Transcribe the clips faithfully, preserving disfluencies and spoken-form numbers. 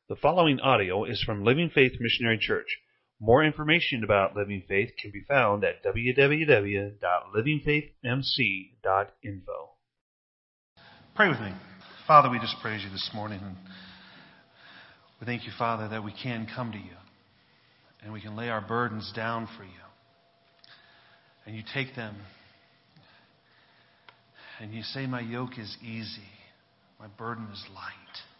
The following audio is from Living Faith Missionary Church. More information about Living Faith can be found at w w w dot living faith m c dot info. Pray with me. Father, we just praise you this morning. And we thank you, Father, that we can come to you and we can lay our burdens down for you. And you take them and you say, my yoke is easy, my burden is light.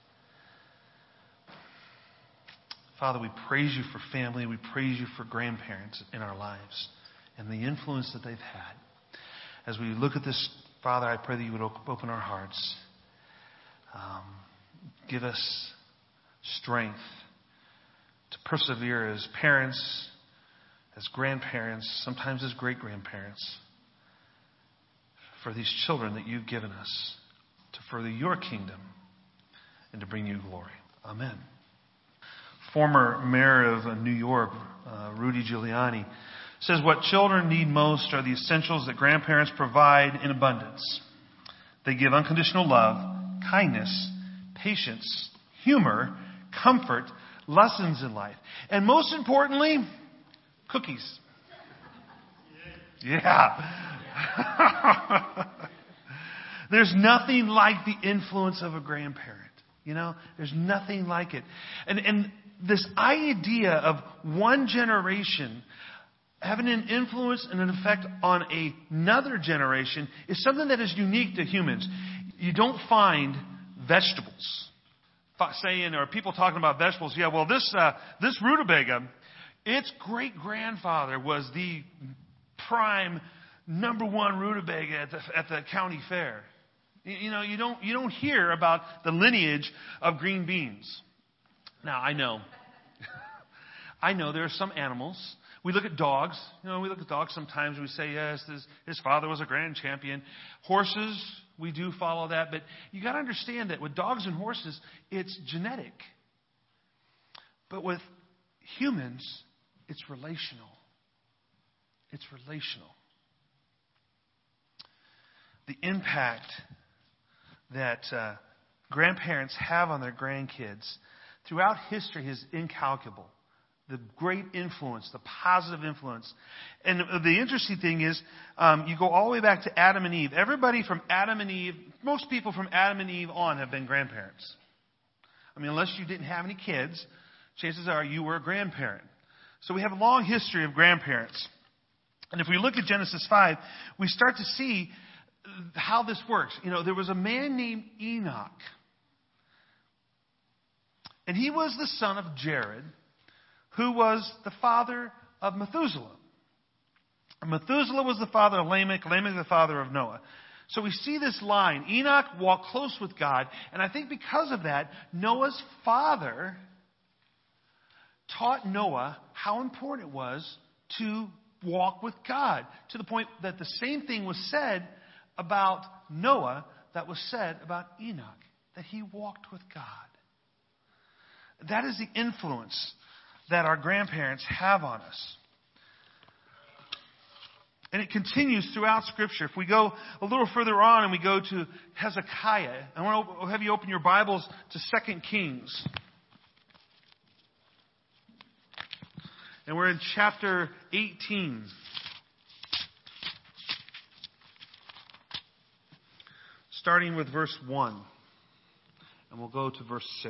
Father, we praise you for family. We praise you for grandparents in our lives and the influence that they've had. As we look at this, Father, I pray that you would open our hearts. Um, give us strength to persevere as parents, as grandparents, sometimes as great-grandparents, for these children that you've given us to further your kingdom and to bring you glory. Amen. Former mayor of New York, uh, Rudy Giuliani, says what children need most are the essentials that grandparents provide in abundance. They give unconditional love, kindness, patience, humor, comfort, lessons in life, and most importantly, cookies. Yeah. There's nothing like the influence of a grandparent. You know, there's nothing like it. And and this idea of one generation having an influence and an effect on another generation is something that is unique to humans. You don't find vegetables saying, or people talking about vegetables, yeah, well, this uh, this rutabaga, its great-grandfather was the prime number one rutabaga at the, at the county fair. You know, you don't you don't hear about the lineage of green beans. Now, I know. I know there are some animals. We look at dogs. You know, we look at dogs sometimes. We say, yes, his, his father was a grand champion. Horses, we do follow that. But you got to understand that with dogs and horses, it's genetic. But with humans, it's relational. It's relational. The impact that uh, grandparents have on their grandkids throughout history is incalculable. The great influence, the positive influence. And the interesting thing is, um, you go all the way back to Adam and Eve. Everybody from Adam and Eve, most people from Adam and Eve on have been grandparents. I mean, unless you didn't have any kids, chances are you were a grandparent. So we have a long history of grandparents. And if we look at Genesis five, we start to see how this works. You know, there was a man named Enoch. And he was the son of Jared, who was the father of Methuselah. And Methuselah was the father of Lamech, Lamech the father of Noah. So we see this line. Enoch walked close with God. And I think because of that, Noah's father taught Noah how important it was to walk with God. To the point that the same thing was said about Noah that was said about Enoch, that he walked with God. That is the influence that our grandparents have on us. And it continues throughout Scripture. If we go a little further on and we go to Hezekiah, I want to have you open your Bibles to Second Kings. And we're in chapter eighteen. Starting with verse one. And we'll go to verse six.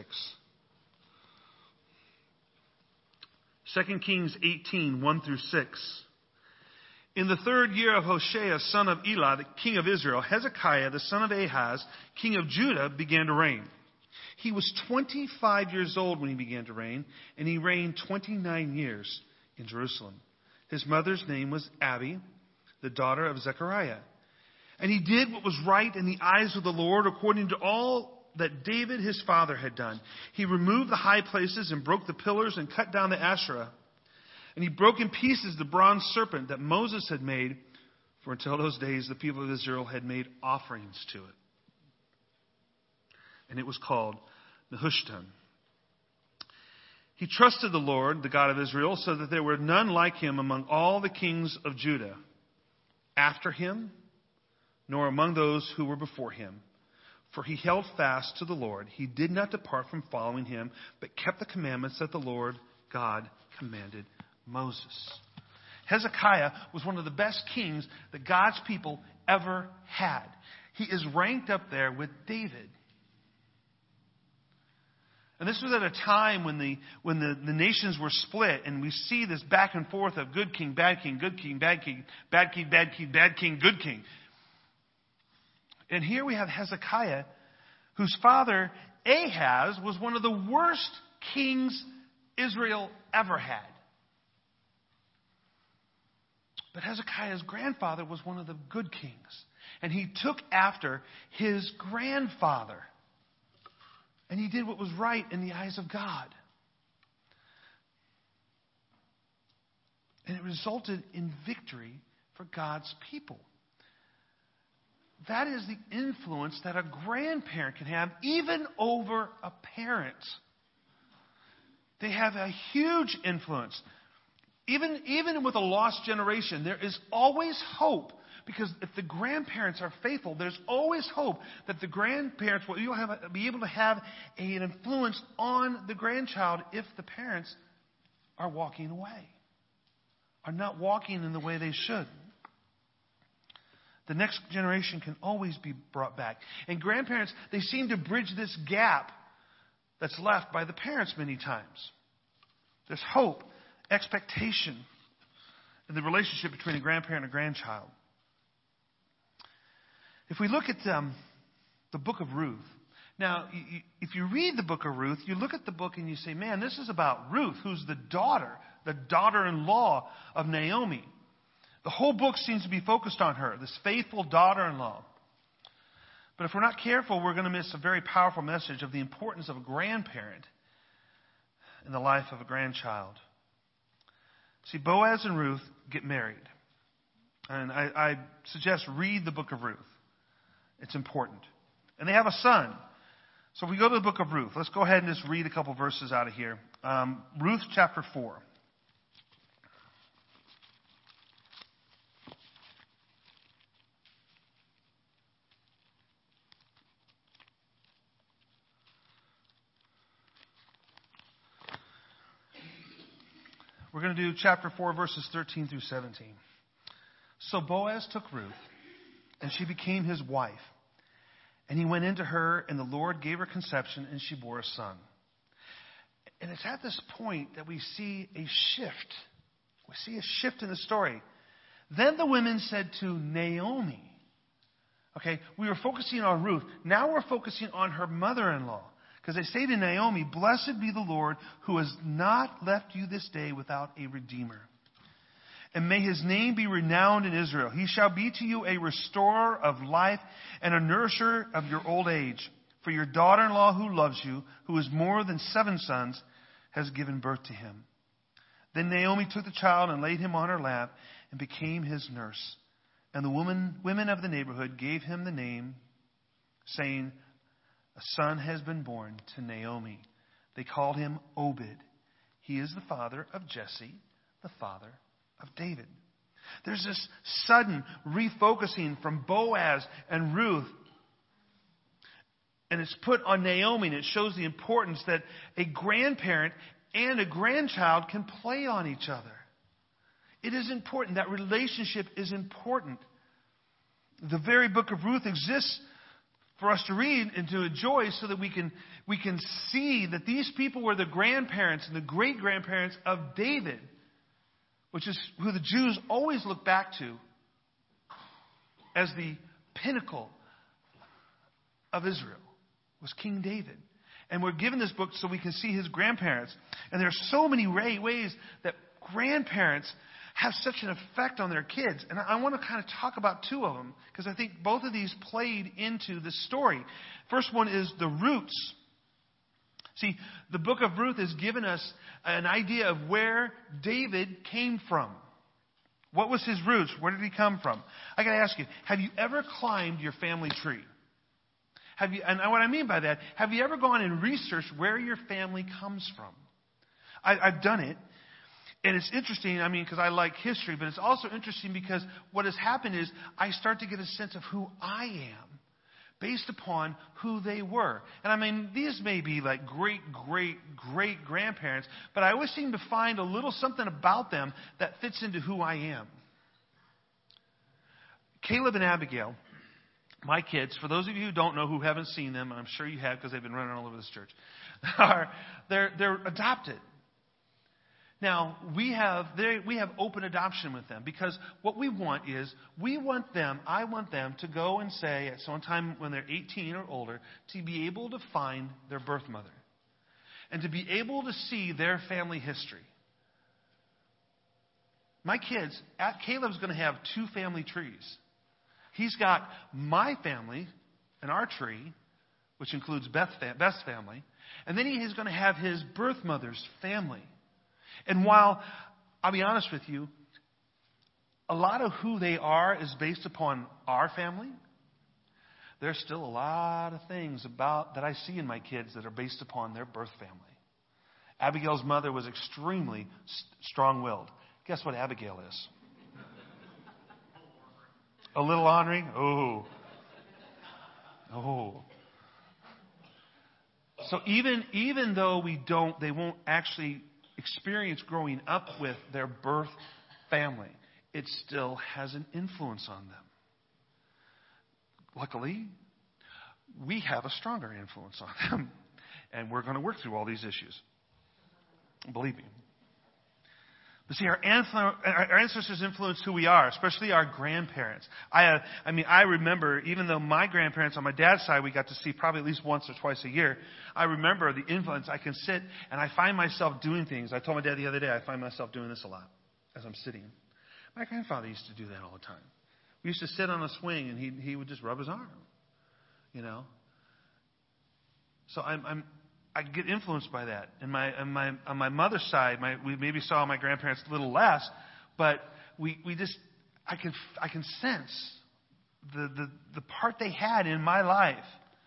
Second Kings eighteen, one through six. In the third year of Hoshea, son of Elah, the king of Israel, Hezekiah, the son of Ahaz, king of Judah, began to reign. He was twenty-five years old when he began to reign, and he reigned twenty-nine years in Jerusalem. His mother's name was Abi, the daughter of Zechariah. And he did what was right in the eyes of the Lord, according to all that David his father had done. He removed the high places and broke the pillars and cut down the Asherah. And he broke in pieces the bronze serpent that Moses had made, for until those days the people of Israel had made offerings to it. And it was called Nehushtan. He trusted the Lord, the God of Israel, so that there were none like him among all the kings of Judah after him, nor among those who were before him. For he held fast to the Lord. He did not depart from following him, but kept the commandments that the Lord God commanded Moses. Hezekiah was one of the best kings that God's people ever had. He is ranked up there with David. And this was at a time when the when the, the nations were split, and we see this back and forth of good king, bad king, good king, bad king, bad king, bad king, bad king, good king. And here we have Hezekiah, whose father Ahaz was one of the worst kings Israel ever had. But Hezekiah's grandfather was one of the good kings. And he took after his grandfather. And he did what was right in the eyes of God. And it resulted in victory for God's people. That is the influence that a grandparent can have, even over a parent. They have a huge influence. Even, even with a lost generation, there is always hope. Because if the grandparents are faithful, there's always hope that the grandparents will have, be able to have an influence on the grandchild if the parents are walking away, are not walking in the way they should. The next generation can always be brought back. And grandparents, they seem to bridge this gap that's left by the parents many times. There's hope, expectation in the relationship between a grandparent and a grandchild. If we look at um, the book of Ruth, now, you, if you read the book of Ruth, you look at the book and you say, man, this is about Ruth, who's the daughter, the daughter-in-law of Naomi. The whole book seems to be focused on her, this faithful daughter-in-law. But if we're not careful, we're going to miss a very powerful message of the importance of a grandparent in the life of a grandchild. See, Boaz and Ruth get married. And I, I suggest read the book of Ruth. It's important. And they have a son. So if we go to the book of Ruth, let's go ahead and just read a couple verses out of here. Um, Ruth chapter four. We're going to do chapter four, verses thirteen through seventeen. So Boaz took Ruth, and she became his wife. And he went into her, and the Lord gave her conception, and she bore a son. And it's at this point that we see a shift. We see a shift in the story. Then the women said to Naomi, okay, we were focusing on Ruth. Now we're focusing on her mother-in-law. Because they say to Naomi, blessed be the Lord who has not left you this day without a redeemer. And may his name be renowned in Israel. He shall be to you a restorer of life and a nourisher of your old age. For your daughter-in-law who loves you, who is more than seven sons, has given birth to him. Then Naomi took the child and laid him on her lap and became his nurse. And the woman, women of the neighborhood gave him the name, saying, a son has been born to Naomi. They called him Obed. He is the father of Jesse, the father of David. There's this sudden refocusing from Boaz and Ruth. And it's put on Naomi, and it shows the importance that a grandparent and a grandchild can play on each other. It is important. That relationship is important. The very book of Ruth exists for us to read and to enjoy so that we can, we can see that these people were the grandparents and the great-grandparents of David, which is who the Jews always look back to as the pinnacle of Israel, was King David. And we're given this book so we can see his grandparents. And there are so many ways that grandparents have such an effect on their kids. And I want to kind of talk about two of them, because I think both of these played into this story. First one is the roots. See, the book of Ruth has given us an idea of where David came from. What was his roots? Where did he come from? I got to ask you, have you ever climbed your family tree? Have you, and what I mean by that, have you ever gone and researched where your family comes from? I, I've done it. And it's interesting, I mean, because I like history, but it's also interesting because what has happened is I start to get a sense of who I am based upon who they were. And I mean, these may be like great, great, great grandparents, but I always seem to find a little something about them that fits into who I am. Caleb and Abigail, my kids, for those of you who don't know, who haven't seen them, and I'm sure you have because they've been running all over this church, are they're they're adopted. Now, we have they, we have open adoption with them because what we want is we want them, I want them to go and say at some time when they're eighteen or older to be able to find their birth mother and to be able to see their family history. My kids, Caleb's going to have two family trees. He's got my family and our tree, which includes Beth's family, and then he is going to have his birth mother's family. And while, I'll be honest with you, a lot of who they are is based upon our family, there's still a lot of things about that I see in my kids that are based upon their birth family. Abigail's mother was extremely strong-willed. Guess what Abigail is? A little ornery? Oh. Oh. So even, even though we don't, they won't actually experience growing up with their birth family, it still has an influence on them. Luckily, we have a stronger influence on them, and we're going to work through all these issues. Believe me. But see, our, our ancestors influence who we are, especially our grandparents. I, uh, I mean, I remember, even though my grandparents on my dad's side we got to see probably at least once or twice a year, I remember the influence. I can sit and I find myself doing things. I told my dad the other day, I find myself doing this a lot as I'm sitting. My grandfather used to do that all the time. We used to sit on a swing and he he would just rub his arm, you know. So I'm I'm. I get influenced by that. And my, and my, on my mother's side, my, we maybe saw my grandparents a little less, but we, we just, I can, I can sense the, the, the part they had in my life.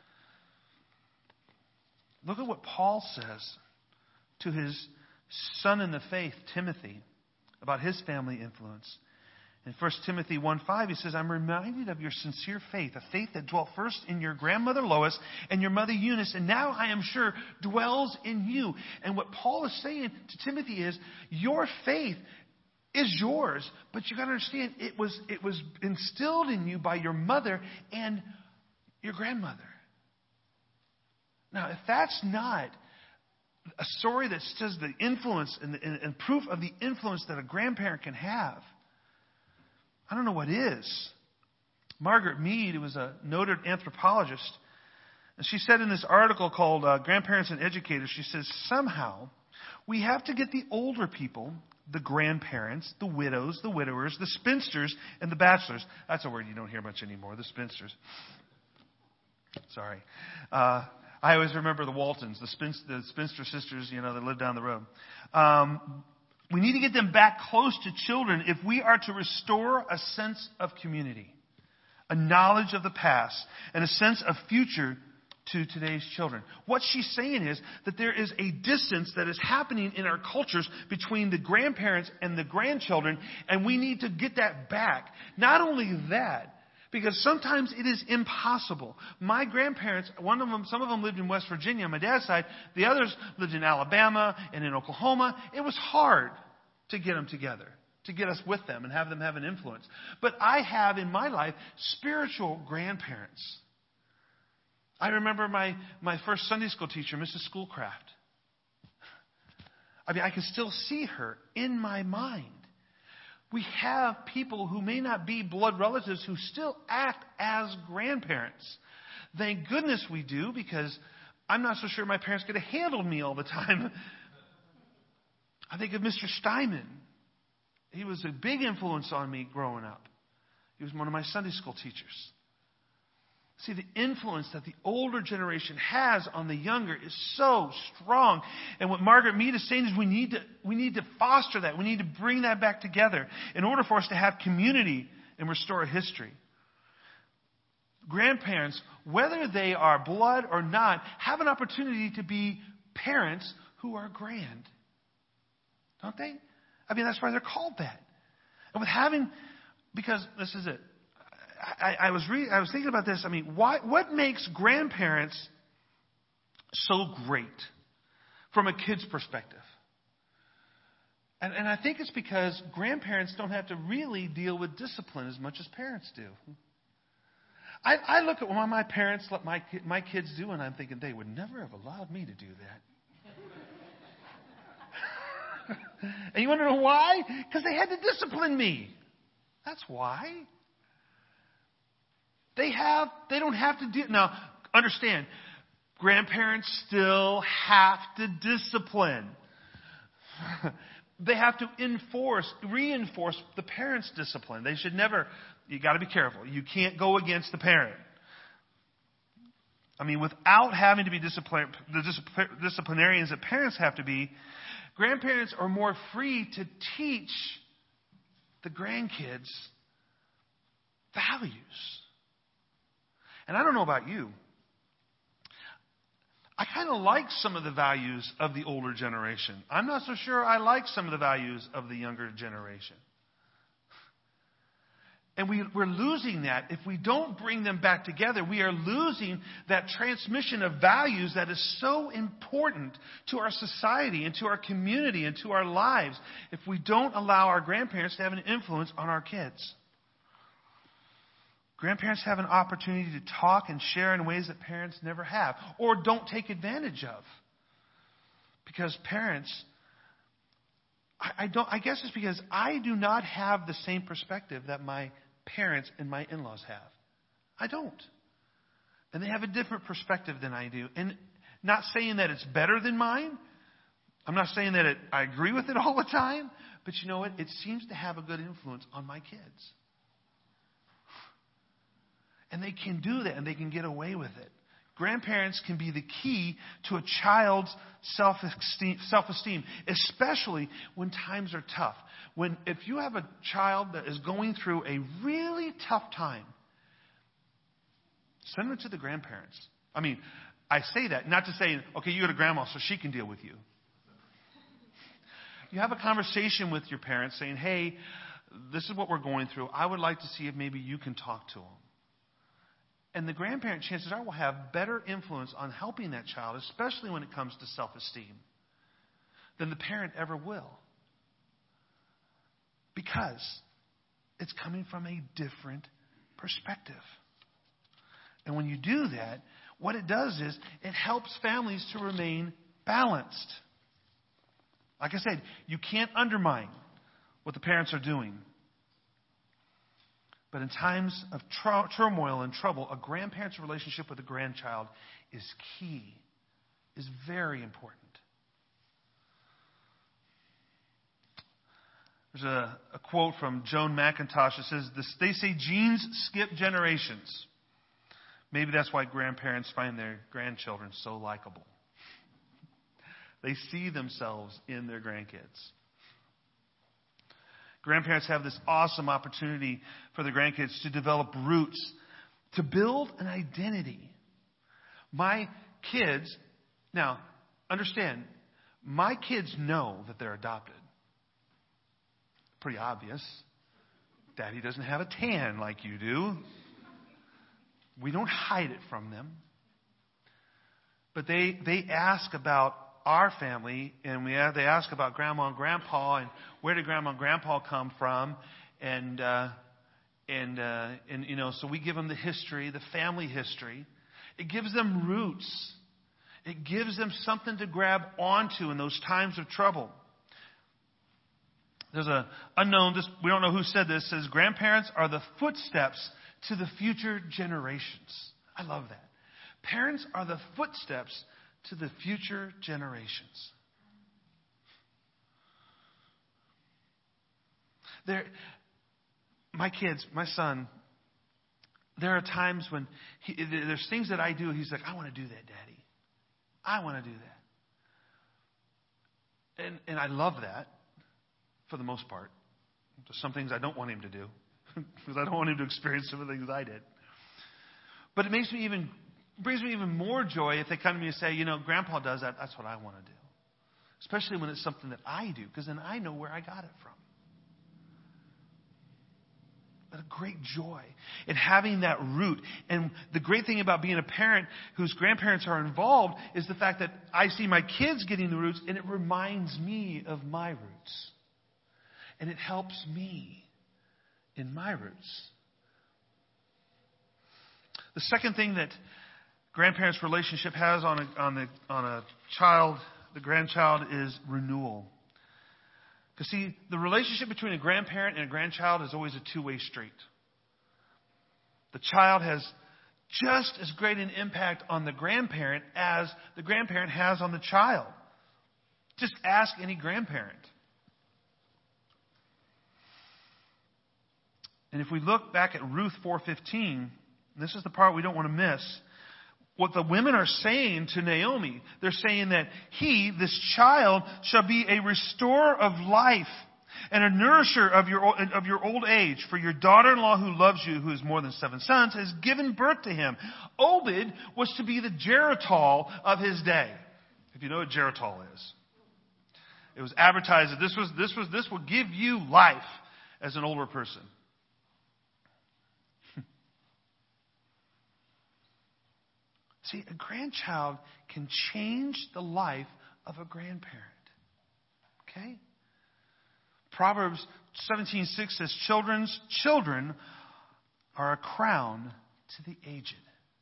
Look at what Paul says to his son in the faith, Timothy, about his family influence. In First Timothy one five, he says, I'm reminded of your sincere faith, a faith that dwelt first in your grandmother Lois and your mother Eunice, and now I am sure dwells in you. And what Paul is saying to Timothy is, your faith is yours, but you got to understand, it was, it was instilled in you by your mother and your grandmother. Now, if that's not a story that says the influence and, the, and, and proof of the influence that a grandparent can have, I don't know what is. Margaret Mead, who was a noted anthropologist, and she said in this article called uh, Grandparents and Educators, she says, somehow we have to get the older people, the grandparents, the widows, the widowers, the spinsters, and the bachelors. That's a word you don't hear much anymore, the spinsters. Sorry. Uh, I always remember the Waltons, the, spinster, the spinster sisters, you know, that lived down the road. Um, We need to get them back close to children if we are to restore a sense of community, a knowledge of the past, and a sense of future to today's children. What she's saying is that there is a distance that is happening in our cultures between the grandparents and the grandchildren, and we need to get that back. Not only that, because sometimes it is impossible. My grandparents, one of them, some of them lived in West Virginia on my dad's side. The others lived in Alabama and in Oklahoma. It was hard to get them together, to get us with them and have them have an influence. But I have in my life spiritual grandparents. I remember my, my first Sunday school teacher, Missus Schoolcraft. I mean, I can still see her in my mind. We have people who may not be blood relatives who still act as grandparents. Thank goodness we do, because I'm not so sure my parents could have handled me all the time. I think of Mister Steinman. He was a big influence on me growing up. He was one of my Sunday school teachers. See, the influence that the older generation has on the younger is so strong. And what Margaret Mead is saying is we need to, we need to foster that. We need to bring that back together in order for us to have community and restore history. Grandparents, whether they are blood or not, have an opportunity to be parents who are grand. Don't they? I mean, that's why they're called that. And with having, because this is it. I, I was re- I was thinking about this. I mean, why, what makes grandparents so great from a kid's perspective? And, and I think it's because grandparents don't have to really deal with discipline as much as parents do. I, I look at what my parents let my my kids do, and I'm thinking they would never have allowed me to do that. And you want to know why? Because they had to discipline me. That's why. They have. They don't have to do. Now, understand, grandparents still have to discipline. They have to enforce, reinforce the parents' discipline. They should never, you got to be careful. You can't go against the parent. I mean, without having to be discipline, the disciplinarians that parents have to be, grandparents are more free to teach the grandkids values. And I don't know about you. I kind of like some of the values of the older generation. I'm not so sure I like some of the values of the younger generation. And we, we're losing that. If we don't bring them back together, we are losing that transmission of values that is so important to our society and to our community and to our lives if we don't allow our grandparents to have an influence on our kids. Grandparents have an opportunity to talk and share in ways that parents never have or don't take advantage of. Because parents, I, I don't. I guess it's because I do not have the same perspective that my parents and my in-laws have. I don't. And they have a different perspective than I do. And not saying that it's better than mine. I'm not saying that it, I agree with it all the time. But you know what? It seems to have a good influence on my kids. And they can do that, and they can get away with it. Grandparents can be the key to a child's self-esteem, self-esteem, especially when times are tough. When if you have a child that is going through a really tough time, send them to the grandparents. I mean, I say that not to say, okay, you go to grandma so she can deal with you. You have a conversation with your parents saying, hey, this is what we're going through. I would like to see if maybe you can talk to them. And the grandparent, chances are, will have better influence on helping that child, especially when it comes to self-esteem, than the parent ever will. Because it's coming from a different perspective. And when you do that, what it does is it helps families to remain balanced. Like I said, you can't undermine what the parents are doing. But in times of tra- turmoil and trouble, a grandparent's relationship with a grandchild is key, is very important. There's a, a quote from Joan McIntosh that says, this, they say genes skip generations. Maybe that's why grandparents find their grandchildren so likable. They see themselves in their grandkids. Grandparents have this awesome opportunity for their grandkids to develop roots, to build an identity. My kids, now, understand, my kids know that they're adopted. Pretty obvious. Daddy doesn't have a tan like you do. We don't hide it from them. But they, they ask about our family, and we they ask about Grandma and Grandpa, and where did Grandma and Grandpa come from, and uh, and uh, and you know, so we give them the history, the family history. It gives them roots. It gives them something to grab onto in those times of trouble. There's a unknown. This, we don't know who said this. Says grandparents are the footsteps to the future generations. I love that. Parents are the footsteps to the future generations. There, my kids, my son, there are times when he, there's things that I do. He's like, I want to do that, Daddy. I want to do that. And and I love that for the most part. There's some things I don't want him to do because I don't want him to experience some of the things I did. But it makes me even brings me even more joy if they come to me and say, you know, Grandpa does that. That's what I want to do. Especially when it's something that I do, because then I know where I got it from. a great joy in having that root. And the great thing about being a parent whose grandparents are involved is the fact that I see my kids getting the roots, and it reminds me of my roots. And it helps me in my roots. The second thing that grandparents' relationship has on a, on the, on a child, the grandchild, is renewal. Because see, the relationship between a grandparent and a grandchild is always a two-way street. The child has just as great an impact on the grandparent as the grandparent has on the child. Just ask any grandparent. And if we look back at Ruth four fifteen, this is the part we don't want to miss. What the women are saying to Naomi, they're saying that he, this child, shall be a restorer of life and a nourisher of your, of your old age. For your daughter-in-law who loves you, who is more than seven sons, has given birth to him. Obed was to be the Geritol of his day. If you know what Geritol is. It was advertised that this was, this was, this will give you life as an older person. See, a grandchild can change the life of a grandparent. Okay? Proverbs seventeen six says, Children's children are a crown to the aged.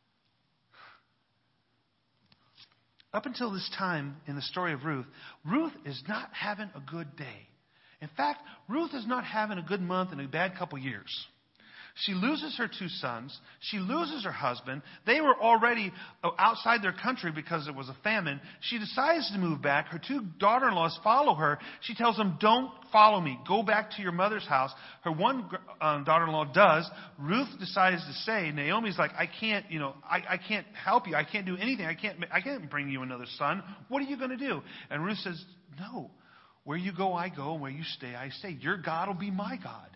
Up until this time in the story of Ruth, Ruth is not having a good day. In fact, Ruth is not having a good month and a bad couple years. She loses her two sons. She loses her husband. They were already outside their country because it was a famine. She decides to move back. Her two daughter-in-laws follow her. She tells them, don't follow me. Go back to your mother's house. Her one um, daughter-in-law does. Ruth decides to say, Naomi's like, I can't, you know, I, I can't help you. I can't do anything. I can't, I can't bring you another son. What are you going to do? And Ruth says, no. Where you go, I go. And where you stay, I stay. Your God will be my God.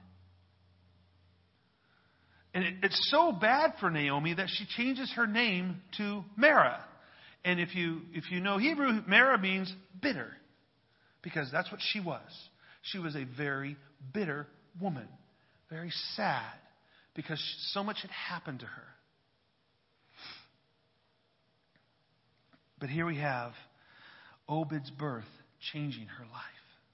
And it, it's so bad for Naomi that she changes her name to Mara. And if you if you know Hebrew, Mara means bitter. Because that's what she was. She was a very bitter woman. Very sad. Because she, so much had happened to her. But here we have Obed's birth changing her life.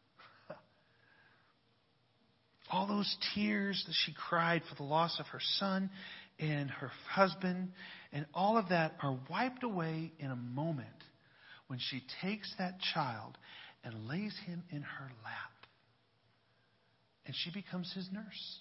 All those tears that she cried for the loss of her son and her husband, and all of that are wiped away in a moment when she takes that child and lays him in her lap. And she becomes his nurse.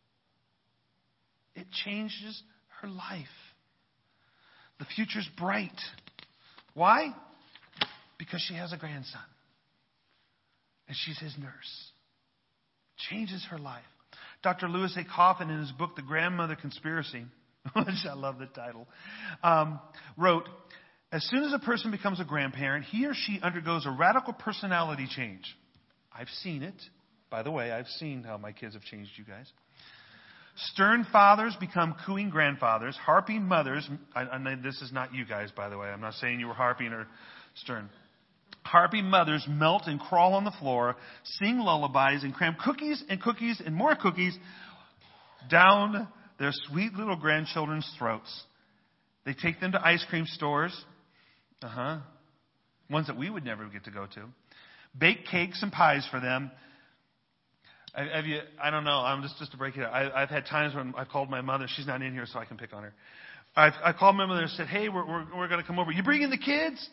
It changes her life. The future's bright. Why? Because she has a grandson. And she's his nurse. Changes her life. Doctor Louis A. Coffin, in his book, The Grandmother Conspiracy, which I love the title, um, wrote, as soon as a person becomes a grandparent, he or she undergoes a radical personality change. I've seen it. By the way, I've seen how my kids have changed you guys. Stern fathers become cooing grandfathers. Harping mothers, I, I, this is not you guys, by the way. I'm not saying you were harping or stern. Harpy mothers melt and crawl on the floor, sing lullabies, and cram cookies and cookies and more cookies down their sweet little grandchildren's throats. They take them to ice cream stores. Uh-huh. Ones that we would never get to go to. Bake cakes and pies for them. I, have you, I don't know. I'm just, just to break it up. I, I've had times when I've called my mother. She's not in here, so I can pick on her. I've, I called my mother and said, hey, we're, we're, we're going to come over. You bringing the kids?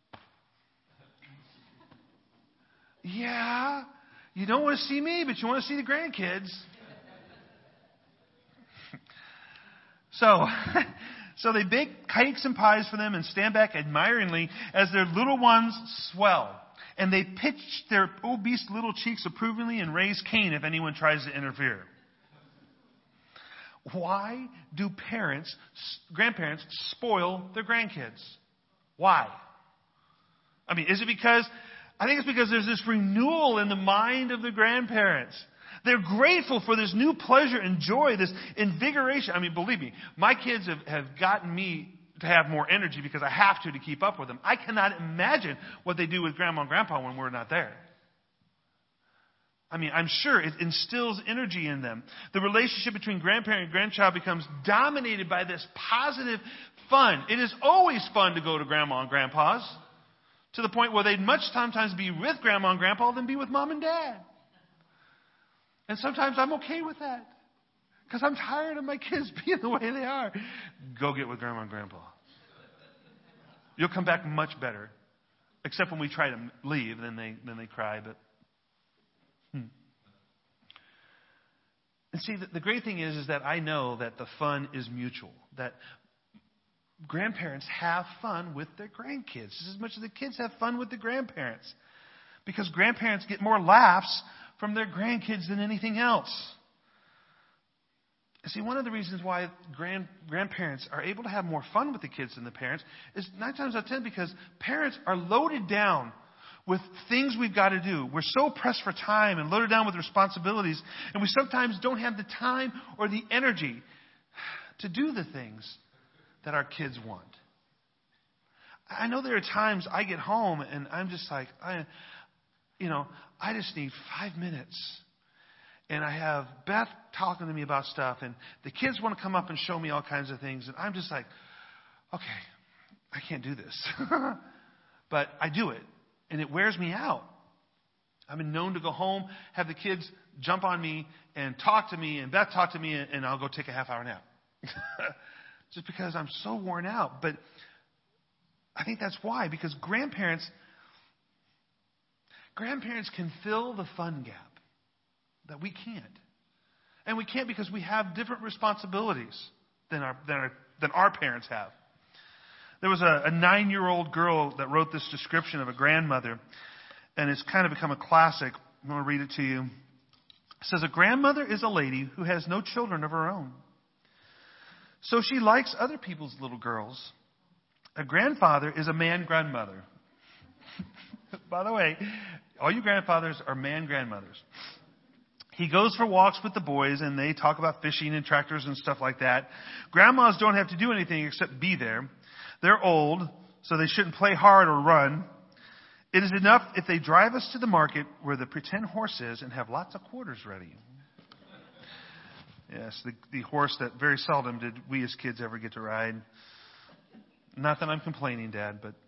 Yeah, you don't want to see me, but you want to see the grandkids. so, so they bake cakes and pies for them and stand back admiringly as their little ones swell. And they pitch their obese little cheeks approvingly and raise Cain if anyone tries to interfere. Why do parents, grandparents, spoil their grandkids? Why? I mean, is it because... I think it's because there's this renewal in the mind of the grandparents. They're grateful for this new pleasure and joy, this invigoration. I mean, believe me, my kids have, have gotten me to have more energy because I have to to keep up with them. I cannot imagine what they do with grandma and grandpa when we're not there. I mean, I'm sure it instills energy in them. The relationship between grandparent and grandchild becomes dominated by this positive fun. It is always fun to go to grandma and grandpa's, to the point where they'd much sometimes be with grandma and grandpa than be with mom and dad. And sometimes I'm okay with that, because I'm tired of my kids being the way they are. Go get with grandma and grandpa. You'll come back much better. Except when we try to leave, then they then they cry. But hmm. And see, the, the great thing is, is that I know that the fun is mutual. That grandparents have fun with their grandkids just as much as the kids have fun with the grandparents, because grandparents get more laughs from their grandkids than anything else. See, one of the reasons why grand, grandparents are able to have more fun with the kids than the parents is nine times out of ten because parents are loaded down with things we've got to do. We're so pressed for time and loaded down with responsibilities, and we sometimes don't have the time or the energy to do the things that our kids want. I know there are times I get home and I'm just like, I, you know, I just need five minutes. And I have Beth talking to me about stuff, and the kids want to come up and show me all kinds of things. And I'm just like, okay, I can't do this. But I do it, and it wears me out. I've been known to go home, have the kids jump on me and talk to me, and Beth talk to me, and I'll go take a half hour nap. Just because I'm so worn out. But I think that's why, because grandparents, grandparents can fill the fun gap that we can't. And we can't because we have different responsibilities than our than our, than our parents have. There was a, a nine-year-old girl that wrote this description of a grandmother, and it's kind of become a classic. I'm going to read it to you. It says, a grandmother is a lady who has no children of her own. So she likes other people's little girls. A grandfather is a man grandmother. By the way, all you grandfathers are man grandmothers. He goes for walks with the boys, and they talk about fishing and tractors and stuff like that. Grandmas don't have to do anything except be there. They're old, so they shouldn't play hard or run. It is enough if they drive us to the market where the pretend horse is and have lots of quarters ready. Yes, the, the horse that very seldom did we as kids ever get to ride. Not that I'm complaining, Dad, but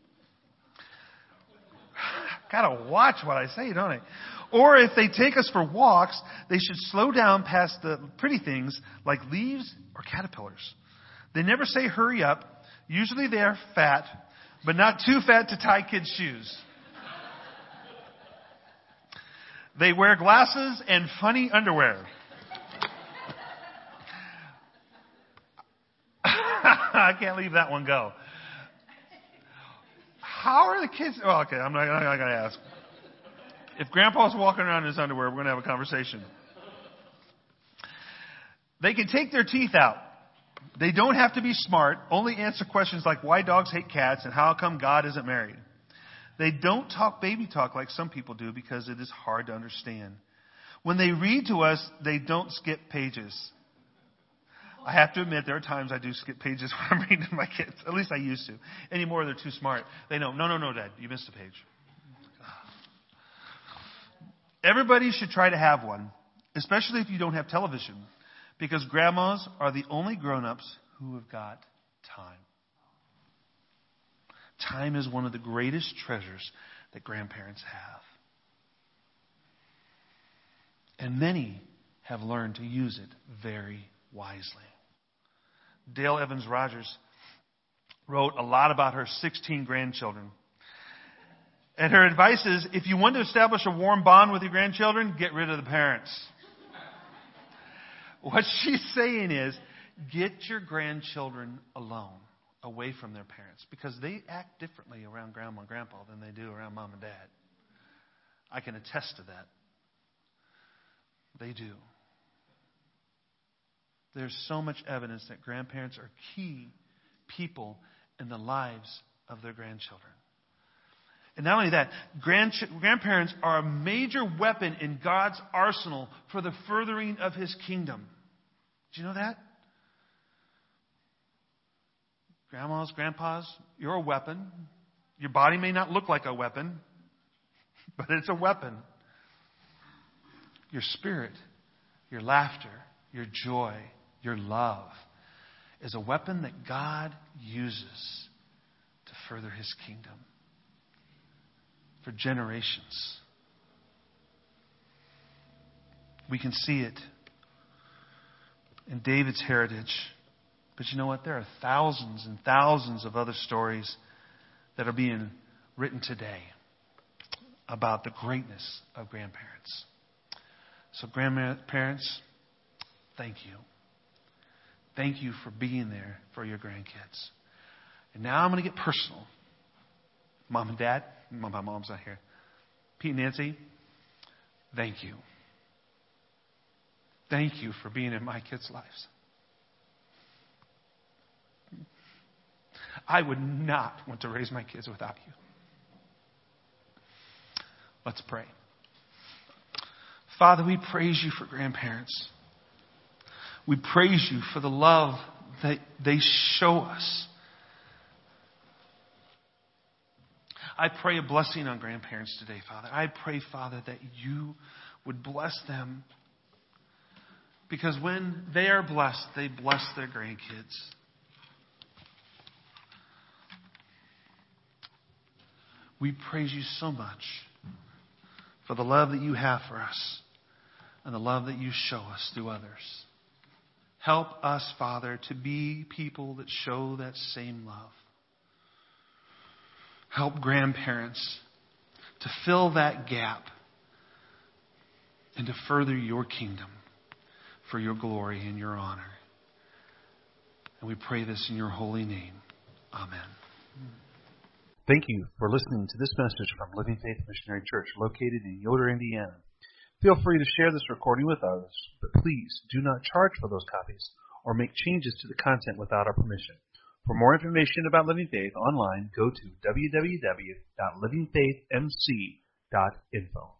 gotta watch what I say, don't I? Or if they take us for walks, they should slow down past the pretty things like leaves or caterpillars. They never say hurry up. Usually they are fat, but not too fat to tie kids' shoes. They wear glasses and funny underwear. I can't leave that one go. How are the kids? Oh, okay, I'm not, I'm not going to ask. If Grandpa's walking around in his underwear, we're going to have a conversation. They can take their teeth out. They don't have to be smart. Only answer questions like why dogs hate cats and how come God isn't married. They don't talk baby talk like some people do because it is hard to understand. When they read to us, they don't skip pages. I have to admit, there are times I do skip pages when I'm reading to my kids. At least I used to. Anymore, they're too smart. They know, no, no, no, Dad, you missed a page. Everybody should try to have one, especially if you don't have television, because grandmas are the only grown-ups who have got time. Time is one of the greatest treasures that grandparents have. And many have learned to use it very wisely. Dale Evans Rogers wrote a lot about her sixteen grandchildren. And her advice is, if you want to establish a warm bond with your grandchildren, get rid of the parents. What she's saying is, get your grandchildren alone, away from their parents, because they act differently around grandma and grandpa than they do around mom and dad. I can attest to that. They do. There's so much evidence that grandparents are key people in the lives of their grandchildren. And not only that, grand, grandparents are a major weapon in God's arsenal for the furthering of His kingdom. Do you know that? Grandmas, grandpas, you're a weapon. Your body may not look like a weapon, but it's a weapon. your spirit, your laughter, your joy, your love is a weapon that God uses to further His kingdom for generations. We can see it in David's heritage. But you know what? There are thousands and thousands of other stories that are being written today about the greatness of grandparents. So grandparents, thank you. Thank you for being there for your grandkids. And now I'm going to get personal. Mom and Dad, my mom's not here. Pete and Nancy, thank you. Thank you for being in my kids' lives. I would not want to raise my kids without you. Let's pray. Father, we praise you for grandparents. We praise you for the love that they show us. I pray a blessing on grandparents today, Father. I pray, Father, that you would bless them. Because when they are blessed, they bless their grandkids. We praise you so much for the love that you have for us and the love that you show us through others. Help us, Father, to be people that show that same love. Help grandparents to fill that gap and to further your kingdom for your glory and your honor. And we pray this in your holy name. Amen. Thank you for listening to this message from Living Faith Missionary Church located in Yoder, Indiana. Feel free to share this recording with others, but please do not charge for those copies or make changes to the content without our permission. For more information about Living Faith online, go to w w w dot living faith m c dot info.